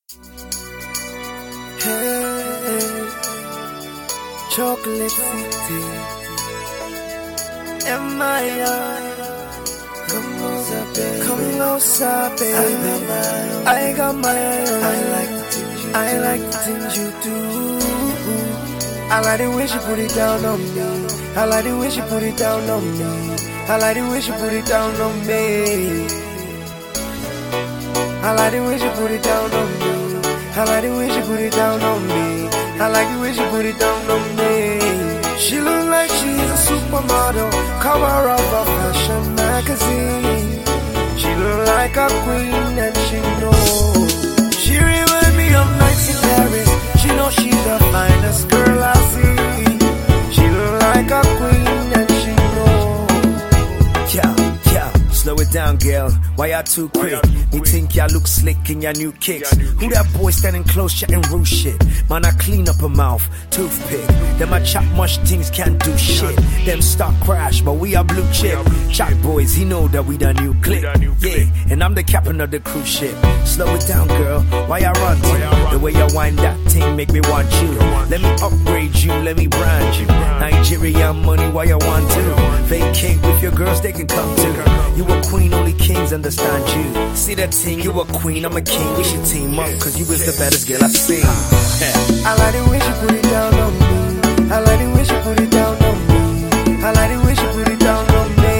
Hey, Chocolate City, M.I.R. Come closer, baby. I got my own. I like the things you do. I like the way she put it down on me. I like the way she put it down on me. I like the way she put it down on me. I like the way she put it down on me. I like the way she put it down on me. I like the way she put it down on me. She look like she's a supermodel, cover of a fashion magazine. She look like a queen and she knows. She remind me of nights in Paris. She knows she's the finest girl I see. She look like a queen and she knows. Yeah, slow it down, girl. Why y'all too quick? Me think y'all look slick in your new kicks. Who that boy standing close chatting rude shit? Man, I clean up her mouth, toothpick. Them I chop much things can't do shit. Them stock crash, but we are blue chip. Chop boys, he know that we the new clique. Yeah, and I'm the captain of the cruise ship. Slow it down, girl. Why y'all run to? The way you wind that thing make me want you. Let me upgrade you, let me brand you. Nigerian money, why you want to? Vacate with your girls, they can come too. You a queen, only kings understand you. See that thing, you a queen, I'm a king. We should team up, cause you is the baddest girl I seen. I like the way she put it down on me. I like the way she put it down on me. I like the way she put it down on me.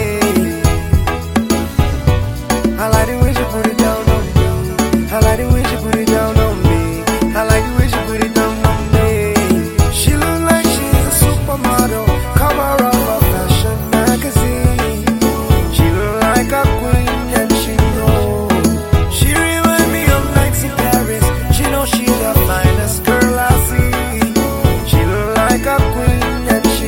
I like the way she put it down on me. I like the way she put it down on me. I like the way she put it down on me. She look like she's a supermodel, cover of a fashion magazine. She look like a queen and she knows. She remind me of nights in Paris. She knows she's the finest girl I see. She look like a queen and she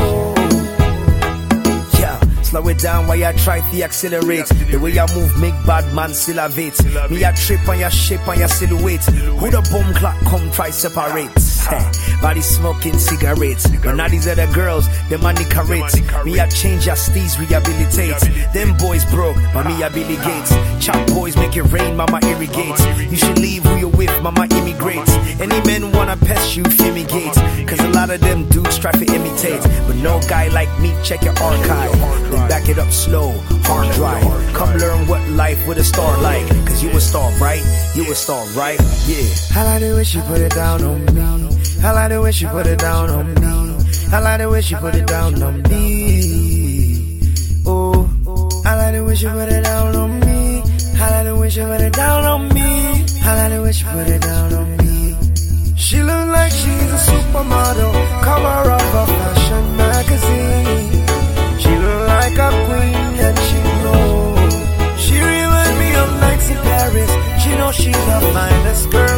knows. Yeah, slow it down while you try to accelerate. The way you move make bad man still have it. Me a trip on your shape and your silhouette. Who the bomb clock come try separate? Body smoking cigarettes. But now these other girls, them a nickerates. Me a change your steez, rehabilitate. Them boys broke, but me a Billy Gates. Chop boys make it rain, mama irrigates. You should leave who you with, mama immigrates. Any men wanna pest you, fumigate. Cause a lot of them dudes try to imitate. But no guy like me, check your archive. Then back it up slow, hard drive. Come learn what life with a star like. Cause you a star, right? You a star, right? Yeah. I like the way she put it down on me. I like the way she put it down on me. I like the way she put it down on me. Oh, I like the way she put it down on me. I like the way she put it down on me. I like the way she put it down on me. She look like she's a supermodel, cover of a fashion magazine. She look like a queen and she knows. She remind me of nights in Paris. She knows she's the finest girl